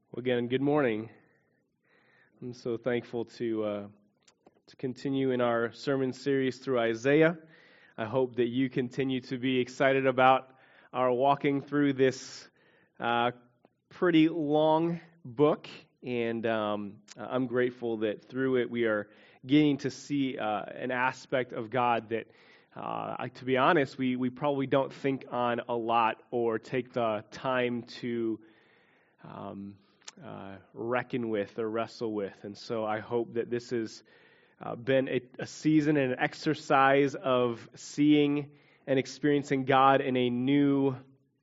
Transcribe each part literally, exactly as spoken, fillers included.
Well, again, good morning. I'm so thankful to uh, to continue in our sermon series through Isaiah. I hope that you continue to be excited about our walking through this uh, pretty long book, and um, I'm grateful that through it we are getting to see uh, an aspect of God that, uh, I, to be honest, we, we probably don't think on a lot or take the time to um, Uh, reckon with or wrestle with. And so I hope that this has uh, been a, a season and an exercise of seeing and experiencing God in a new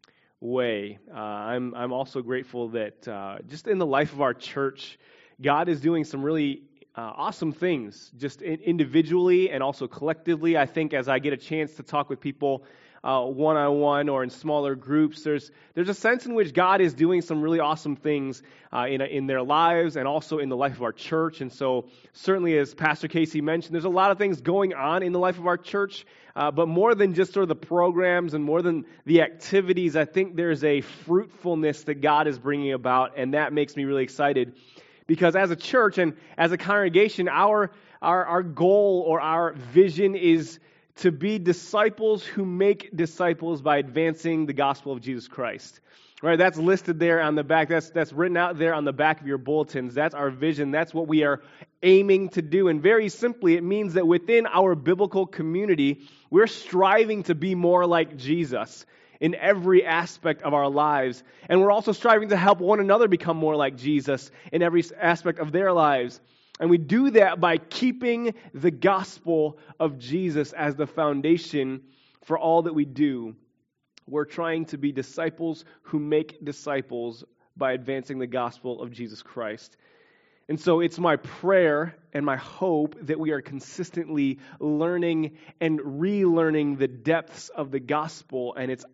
way. Uh, I'm I'm also grateful that uh, just in the life of our church, God is doing some really uh, awesome things, just in, individually and also collectively. I think as I get a chance to talk with people Uh, one-on-one or in smaller groups, there's there's a sense in which God is doing some really awesome things uh, in in their lives and also in the life of our church. And so certainly, as Pastor Casey mentioned, there's a lot of things going on in the life of our church, uh, but more than just sort of the programs and more than the activities, I think there's a fruitfulness that God is bringing about, and that makes me really excited. Because as a church and as a congregation, our our our goal or our vision is to be disciples who make disciples by advancing the gospel of Jesus Christ. Right? That's listed there on the back. That's that's written out there on the back of your bulletins. That's our vision. That's what we are aiming to do. And very simply, it means that within our biblical community, we're striving to be more like Jesus in every aspect of our lives. And we're also striving to help one another become more like Jesus in every aspect of their lives. And we do that by keeping the gospel of Jesus as the foundation for all that we do. We're trying to be disciples who make disciples by advancing the gospel of Jesus Christ. And so it's my prayer and my hope that we are consistently learning and relearning the depths of the gospel and its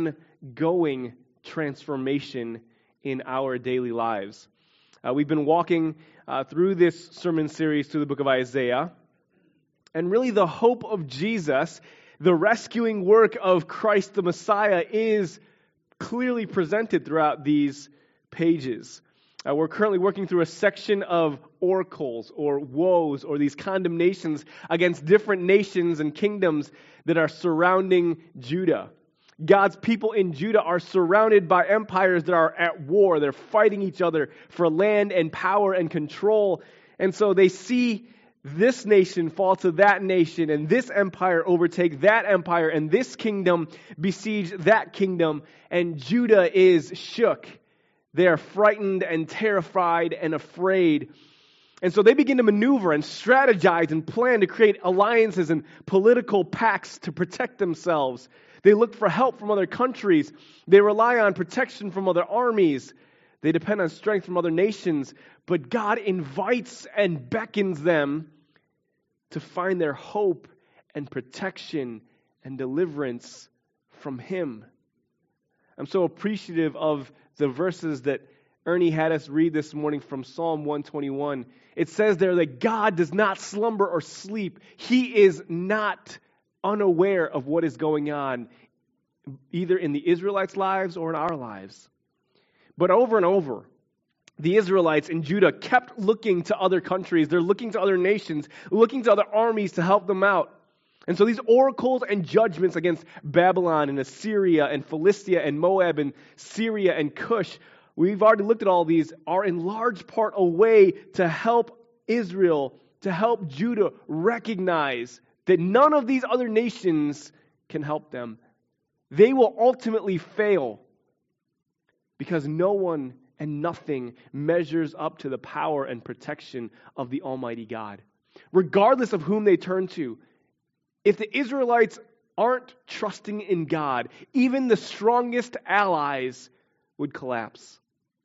ongoing transformation in our daily lives. Uh, we've been walking uh, through this sermon series through the book of Isaiah. And really the hope of Jesus, the rescuing work of Christ the Messiah, is clearly presented throughout these pages. Uh, we're currently working through a section of oracles or woes or these condemnations against different nations and kingdoms that are surrounding Judah. God's people in Judah are surrounded by empires that are at war. They're fighting each other for land and power and control. And so they see this nation fall to that nation and this empire overtake that empire and this kingdom besiege that kingdom. And Judah is shook. They are frightened and terrified and afraid. And so they begin to maneuver and strategize and plan to create alliances and political pacts to protect themselves. They look for help from other countries. They rely on protection from other armies. They depend on strength from other nations. But God invites and beckons them to find their hope and protection and deliverance from Him. I'm so appreciative of the verses that Ernie had us read this morning from Psalm one twenty-one. It says there that God does not slumber or sleep. He is not unaware of what is going on, either in the Israelites' lives or in our lives. But over and over, the Israelites in Judah kept looking to other countries. They're looking to other nations, looking to other armies to help them out. And so these oracles and judgments against Babylon and Assyria and Philistia and Moab and Syria and Cush, we've already looked at all these, are in large part a way to help Israel, to help Judah recognize that none of these other nations can help them. They will ultimately fail because no one and nothing measures up to the power and protection of the Almighty God. Regardless of whom they turn to, if the Israelites aren't trusting in God, even the strongest allies would collapse.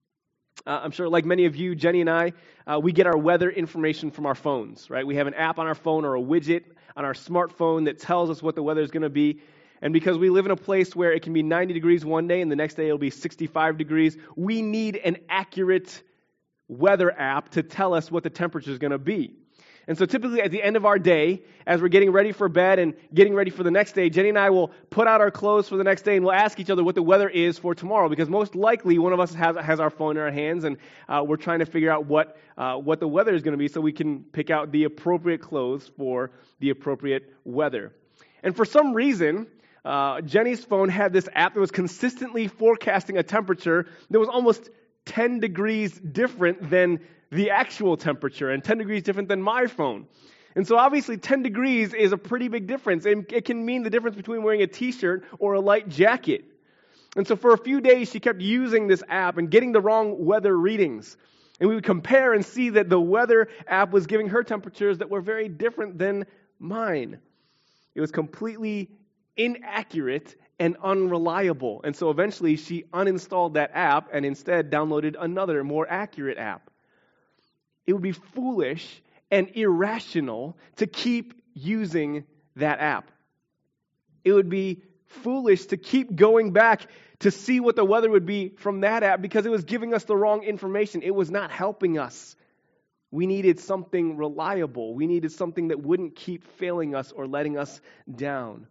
Uh, I'm sure, like many of you, Jenny and I, uh, we get our weather information from our phones, right? We have an app on our phone or a widget on our smartphone that tells us what the weather is going to be. And because we live in a place where it can be ninety degrees one day and the next day it'll be sixty-five degrees, we need an accurate weather app to tell us what the temperature is going to be. And so typically at the end of our day, as we're getting ready for bed and getting ready for the next day, Jenny and I will put out our clothes for the next day and we'll ask each other what the weather is for tomorrow, because most likely one of us has, has our phone in our hands and uh, we're trying to figure out what, uh, what the weather is going to be so we can pick out the appropriate clothes for the appropriate weather. And for some reason, uh, Jenny's phone had this app that was consistently forecasting a temperature that was almost ten degrees different than the actual temperature and ten degrees different than my phone. And so obviously ten degrees is a pretty big difference. And it can mean the difference between wearing a t-shirt or a light jacket. And so for a few days she kept using this app and getting the wrong weather readings. And we would compare and see that the weather app was giving her temperatures that were very different than mine. It was completely inaccurate and unreliable. And so eventually she uninstalled that app and instead downloaded another more accurate app. It would be foolish and irrational to keep using that app. It would be foolish to keep going back to see what the weather would be from that app because it was giving us the wrong information. It was not helping us. We needed something reliable. We needed something that wouldn't keep failing us or letting us down.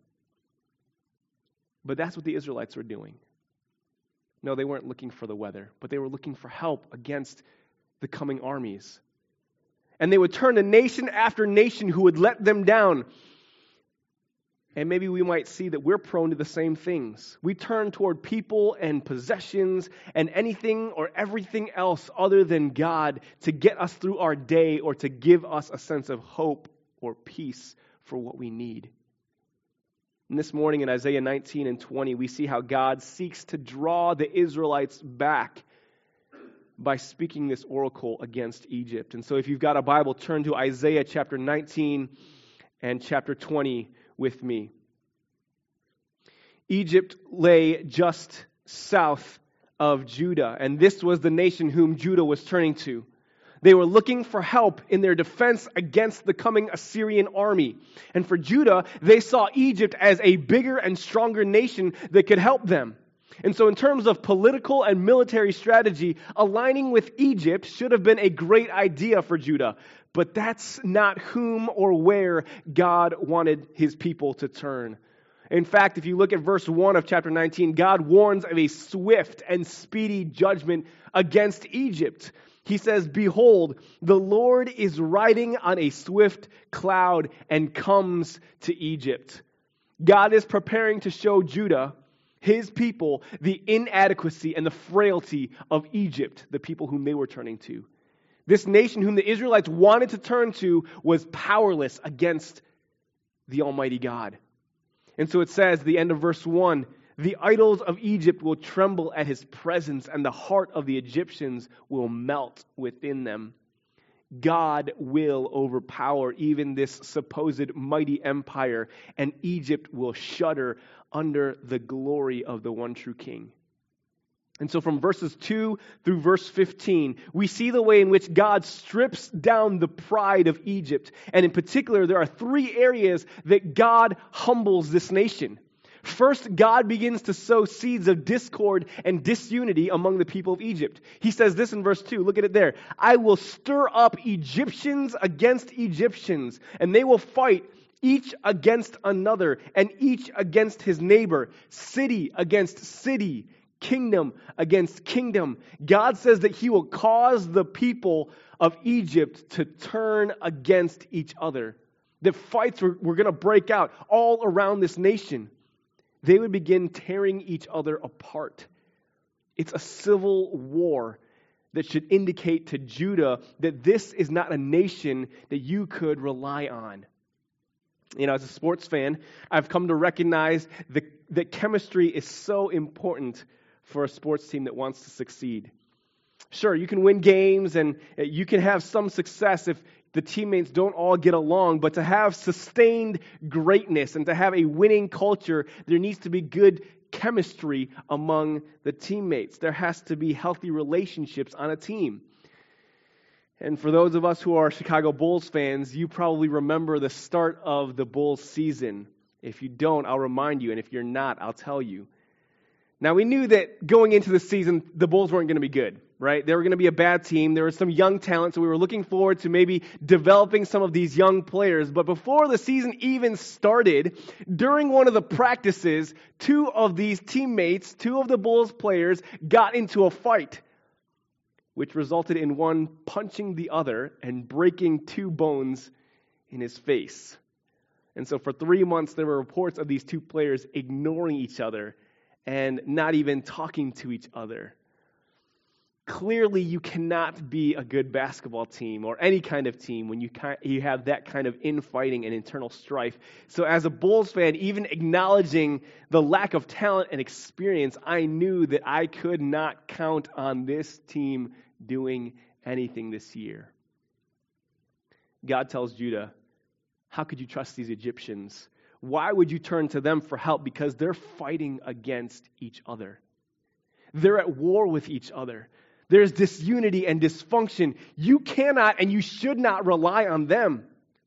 But that's what the Israelites were doing. No, they weren't looking for the weather, but they were looking for help against the coming armies. And they would turn to nation after nation who would let them down. And maybe we might see that we're prone to the same things. We turn toward people and possessions and anything or everything else other than God to get us through our day or to give us a sense of hope or peace for what we need. And this morning in Isaiah nineteen and twenty, we see how God seeks to draw the Israelites back by speaking this oracle against Egypt. And so if you've got a Bible, turn to Isaiah chapter nineteen and chapter twenty with me. Egypt lay just south of Judah, and this was the nation whom Judah was turning to. They were looking for help in their defense against the coming Assyrian army. And for Judah, they saw Egypt as a bigger and stronger nation that could help them. And so in terms of political and military strategy, aligning with Egypt should have been a great idea for Judah. But that's not whom or where God wanted his people to turn. In fact, if you look at verse one of chapter nineteen, God warns of a swift and speedy judgment against Egypt. He says, "Behold, the Lord is riding on a swift cloud and comes to Egypt." God is preparing to show Judah, his people, the inadequacy and the frailty of Egypt, the people whom they were turning to. This nation whom the Israelites wanted to turn to was powerless against the Almighty God. And so it says, the end of verse one, "The idols of Egypt will tremble at his presence, and the heart of the Egyptians will melt within them." God will overpower even this supposed mighty empire, and Egypt will shudder under the glory of the one true king. And so from verses two through verse fifteen, we see the way in which God strips down the pride of Egypt. And in particular, there are three areas that God humbles this nation. First, God begins to sow seeds of discord and disunity among the people of Egypt. He says this in verse two. Look at it there. "I will stir up Egyptians against Egyptians, and they will fight each against another, and each against his neighbor, city against city, kingdom against kingdom." God says that he will cause the people of Egypt to turn against each other. That fights were, were going to break out all around this nation. They would begin tearing each other apart. It's a civil war that should indicate to Judah that this is not a nation that you could rely on. You know, as a sports fan, I've come to recognize the, that chemistry is so important for a sports team that wants to succeed. Sure, you can win games and you can have some success if the teammates don't all get along, but to have sustained greatness and to have a winning culture, there needs to be good chemistry among the teammates. There has to be healthy relationships on a team. And for those of us who are Chicago Bulls fans, you probably remember the start of the Bulls season. If you don't, I'll remind you, and if you're not, I'll tell you. Now, we knew that going into the season, the Bulls weren't going to be good, right? They were going to be a bad team. There was some young talent, so we were looking forward to maybe developing some of these young players. But before the season even started, during one of the practices, two of these teammates, two of the Bulls players, got into a fight, which resulted in one punching the other and breaking two bones in his face. And so for three months, there were reports of these two players ignoring each other and not even talking to each other. Clearly, you cannot be a good basketball team or any kind of team when you you have that kind of infighting and internal strife. So as a Bulls fan, even acknowledging the lack of talent and experience, I knew that I could not count on this team doing anything this year. God tells Judah, how could you trust these Egyptians? Why would you turn to them for help? Because they're fighting against each other. They're at war with each other. There's disunity and dysfunction. You cannot and you should not rely on them.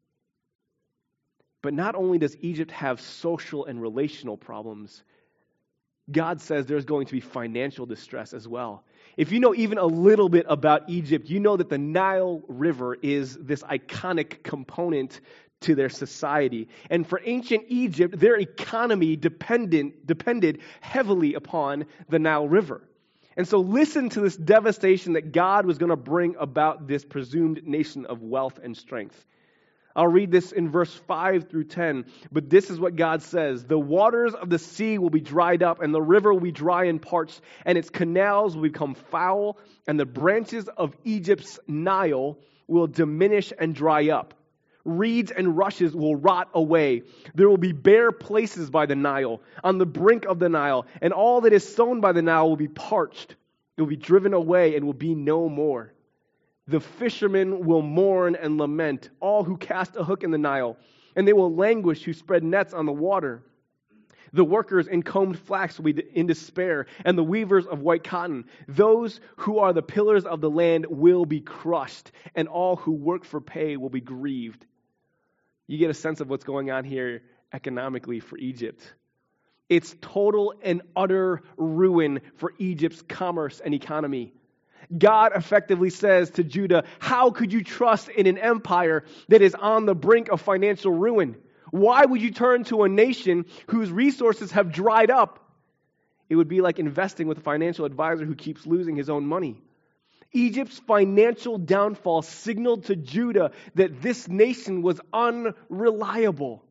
But not only does Egypt have social and relational problems, God says there's going to be financial distress as well. If you know even a little bit about Egypt, you know that the Nile River is this iconic component to their society. And for ancient Egypt, their economy dependent, depended heavily upon the Nile River. And so listen to this devastation that God was going to bring about this presumed nation of wealth and strength. I'll read this in verse five through ten, but this is what God says. The waters of the sea will be dried up, and the river will be dry and parched, and its canals will become foul, and the branches of Egypt's Nile will diminish and dry up. Reeds and rushes will rot away. There will be bare places by the Nile, on the brink of the Nile, and all that is sown by the Nile will be parched. It will be driven away and will be no more. The fishermen will mourn and lament, all who cast a hook in the Nile, and they will languish who spread nets on the water. The workers in combed flax will be in despair, and the weavers of white cotton. Those who are the pillars of the land will be crushed, and all who work for pay will be grieved. You get a sense of what's going on here economically for Egypt. It's total and utter ruin for Egypt's commerce and economy. God effectively says to Judah, how could you trust in an empire that is on the brink of financial ruin? Why would you turn to a nation whose resources have dried up? It would be like investing with a financial advisor who keeps losing his own money. Egypt's financial downfall signaled to Judah that this nation was unreliable.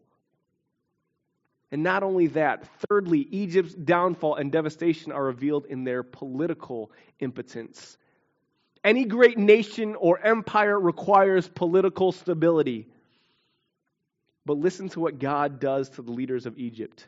And not only that, thirdly, Egypt's downfall and devastation are revealed in their political impotence. Any great nation or empire requires political stability. But listen to what God does to the leaders of Egypt.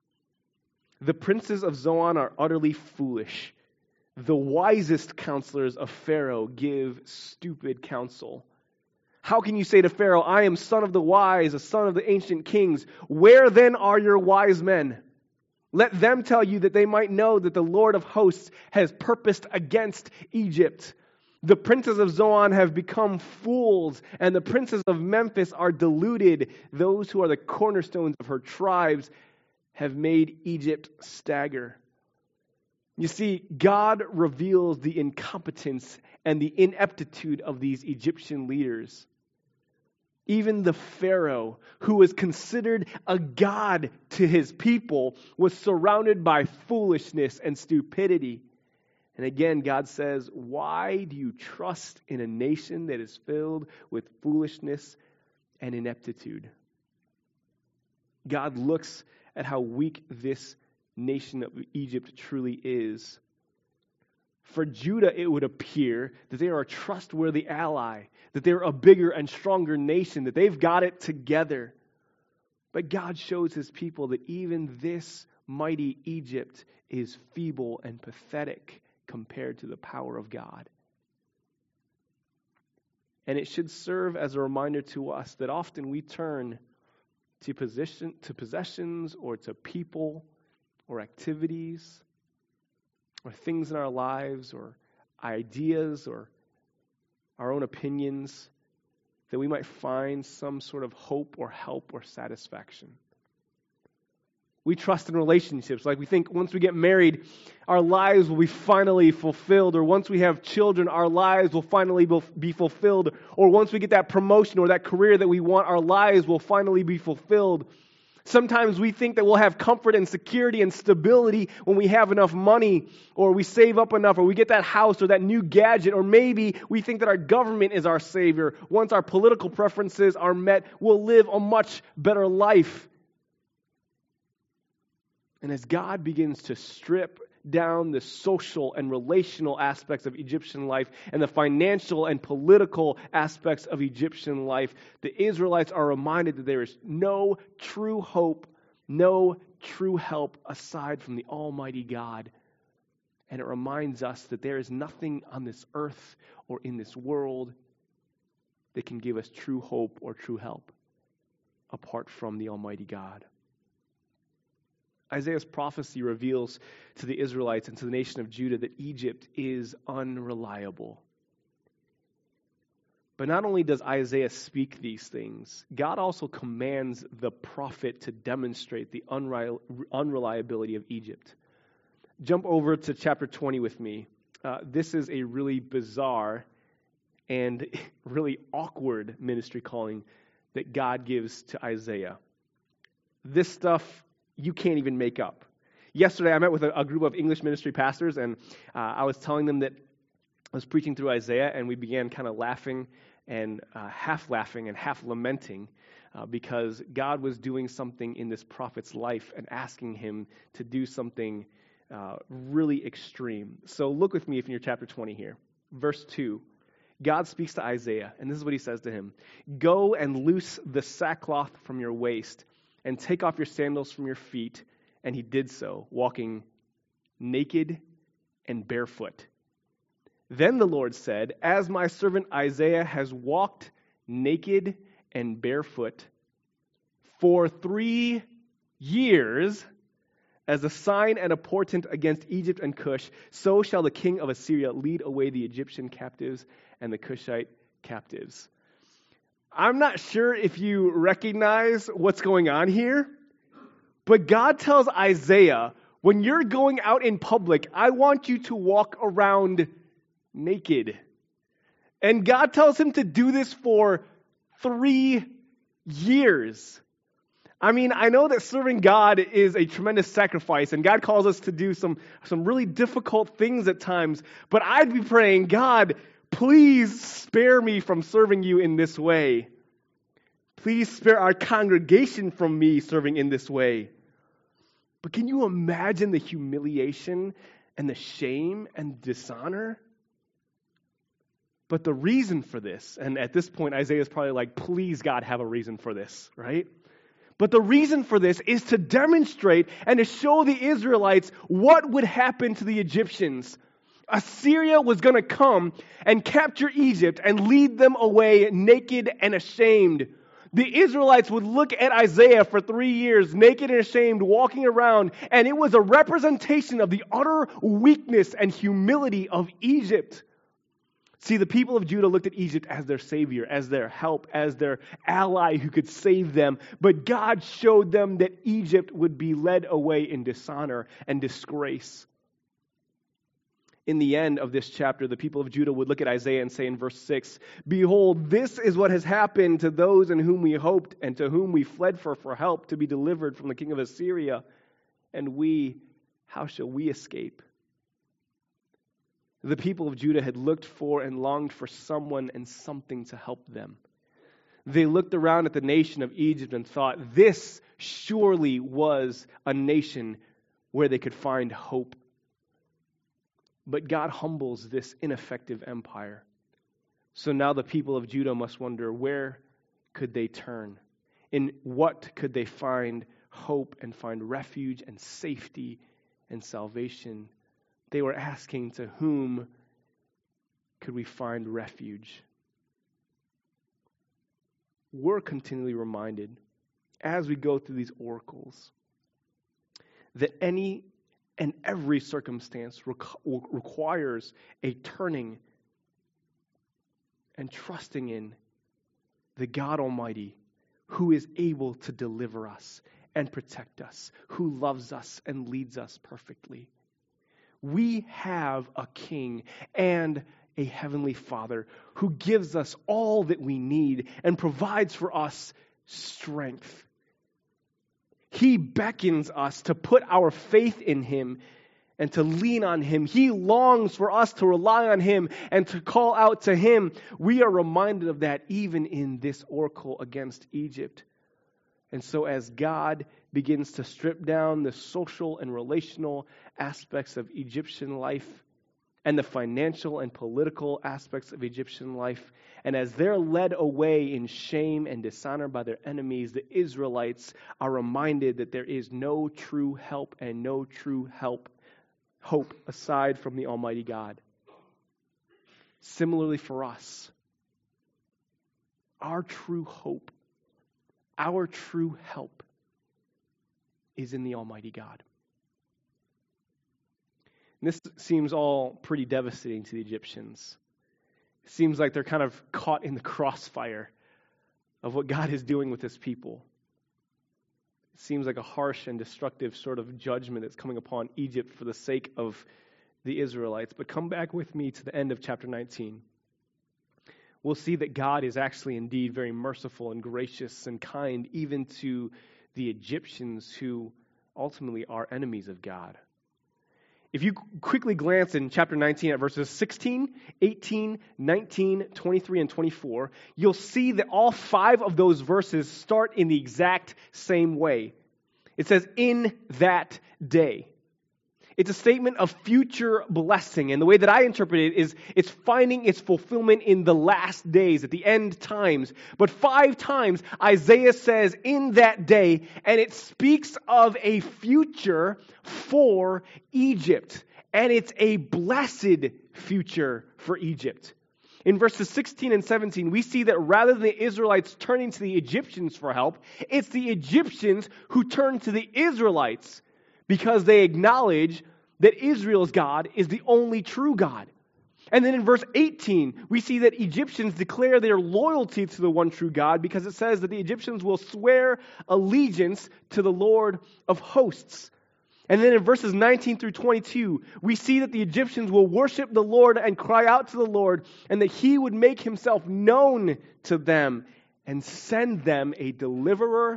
The princes of Zoan are utterly foolish. The wisest counselors of Pharaoh give stupid counsel. How can you say to Pharaoh, I am son of the wise, a son of the ancient kings? Where then are your wise men? Let them tell you that they might know that the Lord of hosts has purposed against Egypt. The princes of Zoan have become fools, and the princes of Memphis are deluded. Those who are the cornerstones of her tribes have made Egypt stagger. You see, God reveals the incompetence and the ineptitude of these Egyptian leaders. Even the Pharaoh, who was considered a god to his people, was surrounded by foolishness and stupidity. And again, God says, why do you trust in a nation that is filled with foolishness and ineptitude? God looks at how weak this nation of Egypt truly is. For Judah, it would appear that they are a trustworthy ally, that they're a bigger and stronger nation, that they've got it together. But God shows his people that even this mighty Egypt is feeble and pathetic compared to the power of God. And it should serve as a reminder to us that often we turn to position, to possessions or to people or activities or things in our lives or ideas or our own opinions that we might find some sort of hope or help or satisfaction. We trust in relationships. Like we think once we get married, our lives will be finally fulfilled. Or once we have children, our lives will finally be fulfilled. Or once we get that promotion or that career that we want, our lives will finally be fulfilled. Sometimes we think that we'll have comfort and security and stability when we have enough money, or we save up enough, or we get that house or that new gadget, or maybe we think that our government is our savior. Once our political preferences are met, we'll live a much better life. And as God begins to strip down the social and relational aspects of Egyptian life and the financial and political aspects of Egyptian life, the Israelites are reminded that there is no true hope, no true help aside from the Almighty God. And it reminds us that there is nothing on this earth or in this world that can give us true hope or true help apart from the Almighty God. Isaiah's prophecy reveals to the Israelites and to the nation of Judah that Egypt is unreliable. But not only does Isaiah speak these things, God also commands the prophet to demonstrate the unreliability of Egypt. Jump over to chapter twenty with me. Uh, this is a really bizarre and really awkward ministry calling that God gives to Isaiah. This stuff you can't even make up. Yesterday, I met with a, a group of English ministry pastors, and uh, I was telling them that I was preaching through Isaiah, and we began kind of laughing and uh, half laughing and half lamenting uh, because God was doing something in this prophet's life and asking him to do something uh, really extreme. So look with me if in your chapter twenty here. Verse two. God speaks to Isaiah, and this is what he says to him. Go and loose the sackcloth from your waist, and take off your sandals from your feet. And he did so, walking naked and barefoot. Then the Lord said, as my servant Isaiah has walked naked and barefoot for three years as a sign and a portent against Egypt and Cush, so shall the king of Assyria lead away the Egyptian captives and the Cushite captives. I'm not sure if you recognize what's going on here, but God tells Isaiah, when you're going out in public, I want you to walk around naked. And God tells him to do this for three years. I mean, I know that serving God is a tremendous sacrifice, and God calls us to do some, some really difficult things at times, but I'd be praying, God, please spare me from serving you in this way. Please spare our congregation from me serving in this way. But can you imagine the humiliation and the shame and dishonor? But the reason for this, and at this point Isaiah is probably like, please God have a reason for this, right? But the reason for this is to demonstrate and to show the Israelites what would happen to the Egyptians. Assyria was going to come and capture Egypt and lead them away naked and ashamed. The Israelites would look at Isaiah for three years, naked and ashamed, walking around, and it was a representation of the utter weakness and humility of Egypt. See, the people of Judah looked at Egypt as their savior, as their help, as their ally who could save them. But God showed them that Egypt would be led away in dishonor and disgrace. In the end of this chapter, the people of Judah would look at Isaiah and say in verse six, behold, this is what has happened to those in whom we hoped and to whom we fled for, for help to be delivered from the king of Assyria. And we, how shall we escape? The people of Judah had looked for and longed for someone and something to help them. They looked around at the nation of Egypt and thought, this surely was a nation where they could find hope. But God humbles this ineffective empire. So now the people of Judah must wonder, where could they turn? In what could they find hope and find refuge and safety and salvation? They were asking, to whom could we find refuge? We're continually reminded, as we go through these oracles, that any and every circumstance requires a turning and trusting in the God Almighty who is able to deliver us and protect us, who loves us and leads us perfectly. We have a King and a Heavenly Father who gives us all that we need and provides for us strength. He beckons us to put our faith in Him and to lean on Him. He longs for us to rely on Him and to call out to Him. We are reminded of that even in this oracle against Egypt. And so as God begins to strip down the social and relational aspects of Egyptian life and the financial and political aspects of Egyptian life, and as they're led away in shame and dishonor by their enemies, the Israelites are reminded that there is no true help and no true help, hope aside from the Almighty God. Similarly for us, our true hope, our true help is in the Almighty God. And this seems all pretty devastating to the Egyptians. It seems like they're kind of caught in the crossfire of what God is doing with His people. It seems like a harsh and destructive sort of judgment that's coming upon Egypt for the sake of the Israelites. But come back with me to the end of chapter nineteen. We'll see that God is actually indeed very merciful and gracious and kind even to the Egyptians who ultimately are enemies of God. If you quickly glance in chapter nineteen at verses sixteen, eighteen, nineteen, twenty-three, and twenty-four, you'll see that all five of those verses start in the exact same way. It says, "in that day." It's a statement of future blessing. And the way that I interpret it is it's finding its fulfillment in the last days, at the end times. But five times Isaiah says, "in that day," and it speaks of a future for Egypt. And it's a blessed future for Egypt. In verses sixteen and seventeen, we see that rather than the Israelites turning to the Egyptians for help, it's the Egyptians who turn to the Israelites because they acknowledge that Israel's God is the only true God. And then in verse eighteen, we see that Egyptians declare their loyalty to the one true God because it says that the Egyptians will swear allegiance to the Lord of hosts. And then in verses nineteen through twenty-two, we see that the Egyptians will worship the Lord and cry out to the Lord, and that He would make Himself known to them and send them a deliverer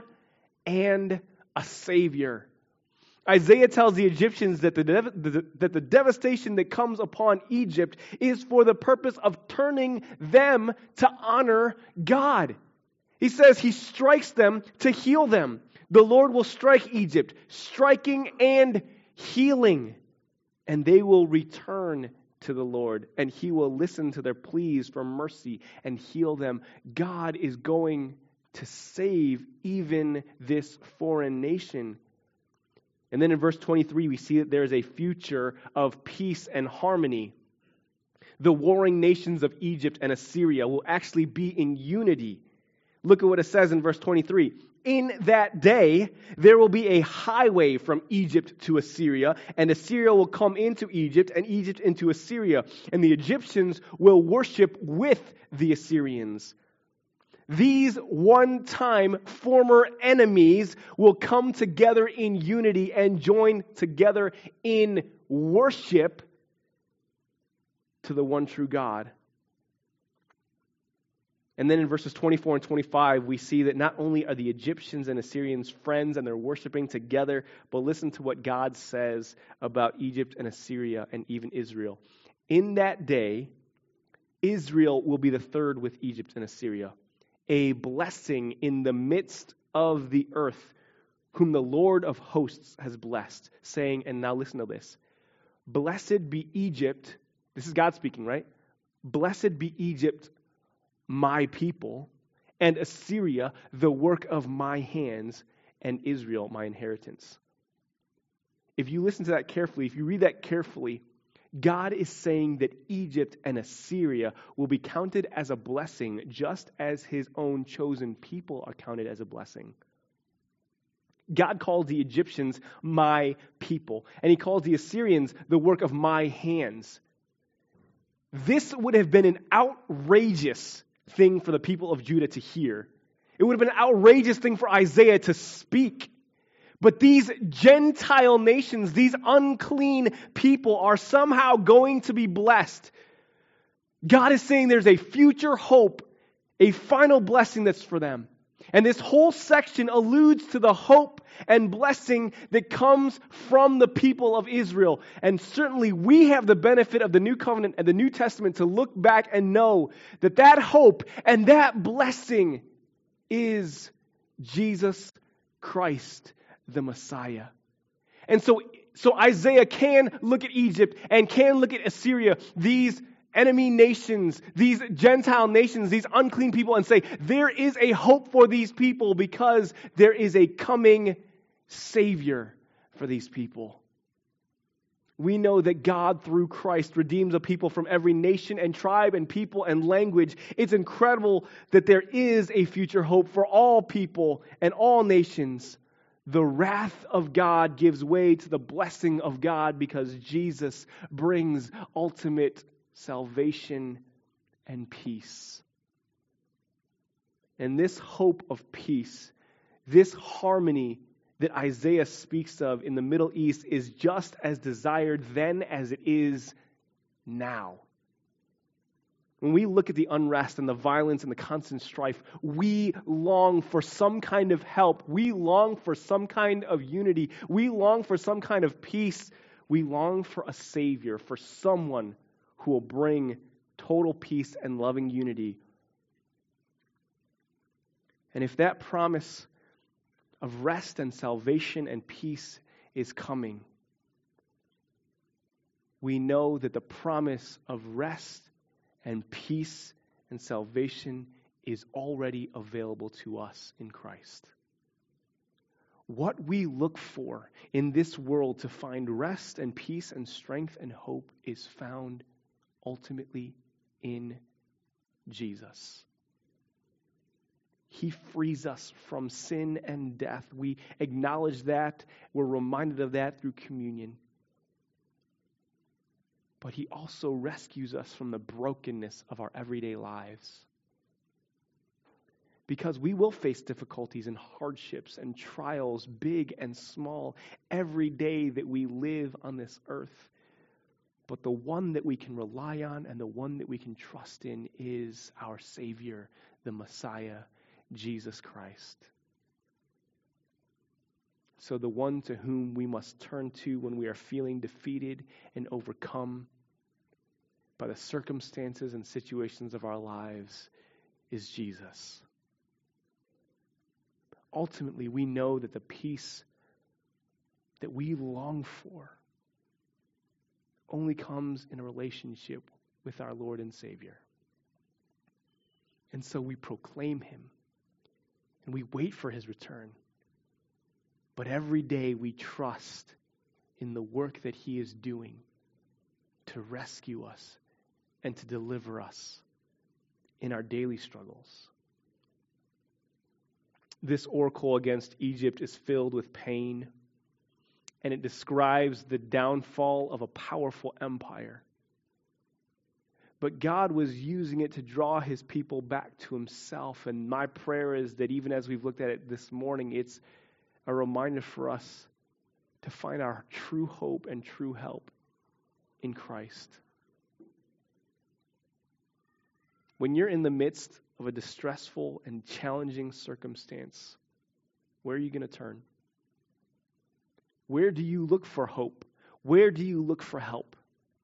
and a Savior. Isaiah tells the Egyptians that the, dev- the, that the devastation that comes upon Egypt is for the purpose of turning them to honor God. He says He strikes them to heal them. The Lord will strike Egypt, striking and healing. And they will return to the Lord, and He will listen to their pleas for mercy and heal them. God is going to save even this foreign nation. And then in verse twenty-three, we see that there is a future of peace and harmony. The warring nations of Egypt and Assyria will actually be in unity. Look at what it says in verse twenty-three. "In that day, there will be a highway from Egypt to Assyria, and Assyria will come into Egypt, and Egypt into Assyria, and the Egyptians will worship with the Assyrians." These one-time former enemies will come together in unity and join together in worship to the one true God. And then in verses twenty-four and twenty-five, we see that not only are the Egyptians and Assyrians friends and they're worshiping together, but listen to what God says about Egypt and Assyria and even Israel. "In that day, Israel will be the third with Egypt and Assyria, a blessing in the midst of the earth, whom the Lord of hosts has blessed, saying," and now listen to this, "Blessed be Egypt," this is God speaking, right? "Blessed be Egypt, my people, and Assyria, the work of my hands, and Israel, my inheritance." If you listen to that carefully, if you read that carefully, God is saying that Egypt and Assyria will be counted as a blessing just as His own chosen people are counted as a blessing. God calls the Egyptians my people, and He calls the Assyrians the work of my hands. This would have been an outrageous thing for the people of Judah to hear. It would have been an outrageous thing for Isaiah to speak. But these Gentile nations, these unclean people are somehow going to be blessed. God is saying there's a future hope, a final blessing that's for them. And this whole section alludes to the hope and blessing that comes from the people of Israel. And certainly we have the benefit of the New Covenant and the New Testament to look back and know that that hope and that blessing is Jesus Christ, the Messiah. And so, so Isaiah can look at Egypt and can look at Assyria, these enemy nations, these Gentile nations, these unclean people, and say, there is a hope for these people because there is a coming Savior for these people. We know that God, through Christ, redeems a people from every nation and tribe and people and language. It's incredible that there is a future hope for all people and all nations. The wrath of God gives way to the blessing of God because Jesus brings ultimate salvation and peace. And this hope of peace, this harmony that Isaiah speaks of in the Middle East is just as desired then as it is now. When we look at the unrest and the violence and the constant strife, we long for some kind of help. We long for some kind of unity. We long for some kind of peace. We long for a Savior, for someone who will bring total peace and loving unity. And if that promise of rest and salvation and peace is coming, we know that the promise of rest and peace and salvation is already available to us in Christ. What we look for in this world to find rest and peace and strength and hope is found ultimately in Jesus. He frees us from sin and death. We acknowledge that. We're reminded of that through communion. But He also rescues us from the brokenness of our everyday lives. Because we will face difficulties and hardships and trials, big and small, every day that we live on this earth. But the one that we can rely on and the one that we can trust in is our Savior, the Messiah, Jesus Christ. So the one to whom we must turn to when we are feeling defeated and overcome by the circumstances and situations of our lives is Jesus. Ultimately, we know that the peace that we long for only comes in a relationship with our Lord and Savior. And so we proclaim Him and we wait for His return. But every day we trust in the work that He is doing to rescue us and to deliver us in our daily struggles. This oracle against Egypt is filled with pain, and it describes the downfall of a powerful empire. But God was using it to draw His people back to Himself, and my prayer is that even as we've looked at it this morning, it's a reminder for us to find our true hope and true help in Christ. When you're in the midst of a distressful and challenging circumstance, where are you going to turn? Where do you look for hope? Where do you look for help?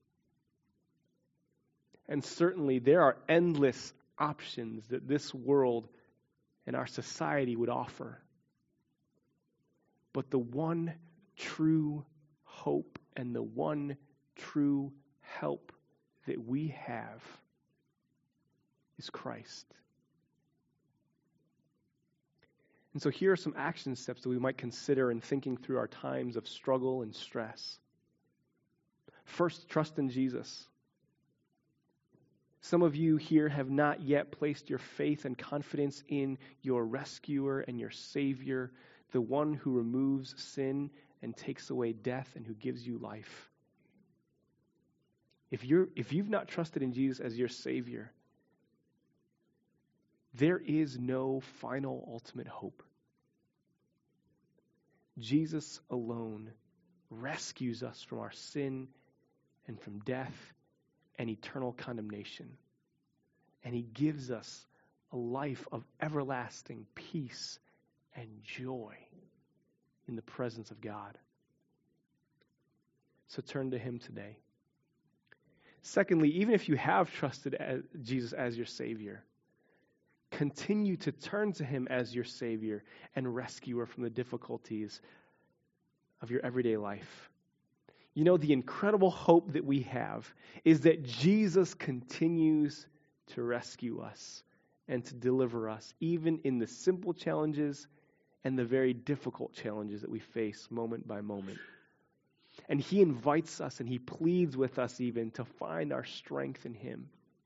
And certainly there are endless options that this world and our society would offer. But the one true hope and the one true help that we have is Christ. And so here are some action steps that we might consider in thinking through our times of struggle and stress. First, trust in Jesus. Some of you here have not yet placed your faith and confidence in your rescuer and your Savior, the one who removes sin and takes away death and who gives you life. If you're if you've not trusted in Jesus as your Savior, there is no final ultimate hope. Jesus alone rescues us from our sin and from death and eternal condemnation. And he gives us a life of everlasting peace and joy in the presence of God. So turn to him today. Secondly, even if you have trusted as Jesus as your Savior, continue to turn to him as your Savior and rescuer from the difficulties of your everyday life. You know, the incredible hope that we have is that Jesus continues to rescue us and to deliver us, even in the simple challenges and the very difficult challenges that we face moment by moment. And he invites us and he pleads with us even to find our strength in him.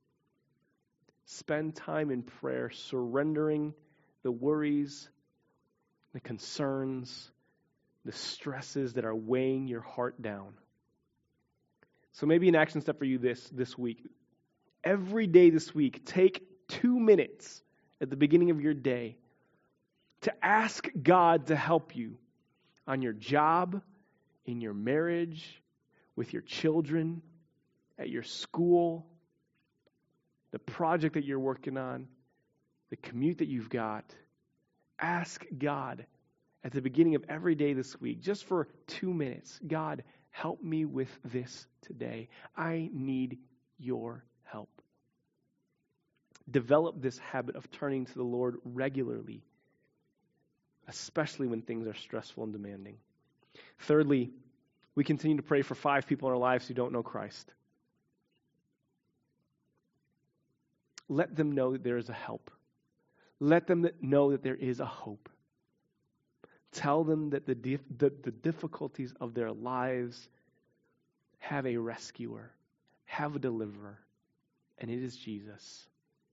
Spend time in prayer, surrendering the worries, the concerns, the stresses that are weighing your heart down. So maybe an action step for you this, this week. Every day this week, take two minutes at the beginning of your day to ask God to help you on your job, in your marriage, with your children, at your school, the project that you're working on, the commute that you've got. Ask God at the beginning of every day this week, just for two minutes, God, help me with this today. I need your help. Develop this habit of turning to the Lord regularly, especially when things are stressful and demanding. Thirdly, we continue to pray for five people in our lives who don't know Christ. Let them know that there is a help. Let them know that there is a hope. Tell them that the, dif- the, the difficulties of their lives have a rescuer, have a deliverer, and it is Jesus.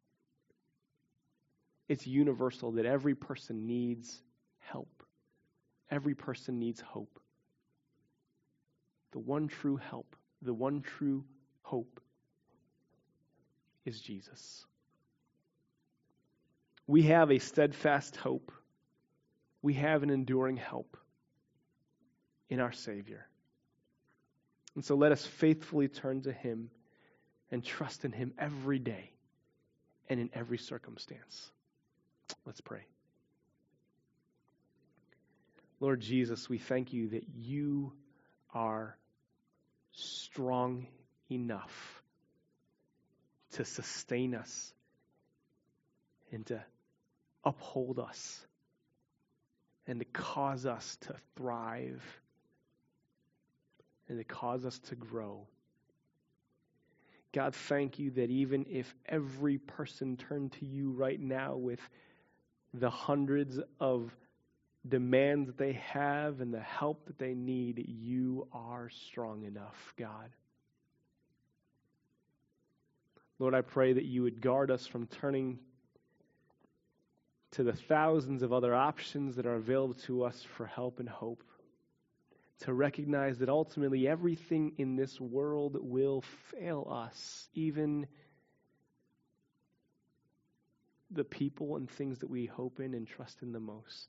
It's universal that every person needs help. Every person needs hope. The one true help, the one true hope is Jesus. We have a steadfast hope. We have an enduring help in our Savior. And so let us faithfully turn to him and trust in him every day and in every circumstance. Let's pray. Lord Jesus, we thank you that you are strong enough to sustain us and to uphold us and to cause us to thrive and to cause us to grow. God, thank you that even if every person turned to you right now with the hundreds of demands that they have and the help that they need, you are strong enough, God. Lord, I pray that you would guard us from turning to the thousands of other options that are available to us for help and hope. To recognize that ultimately everything in this world will fail us, even the people and things that we hope in and trust in the most.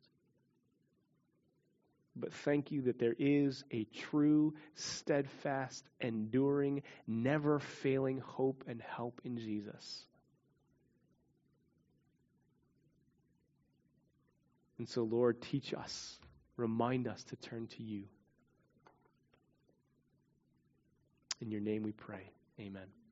But thank you that there is a true, steadfast, enduring, never failing hope and help in Jesus. And so, Lord, teach us, remind us to turn to you. In your name we pray. Amen.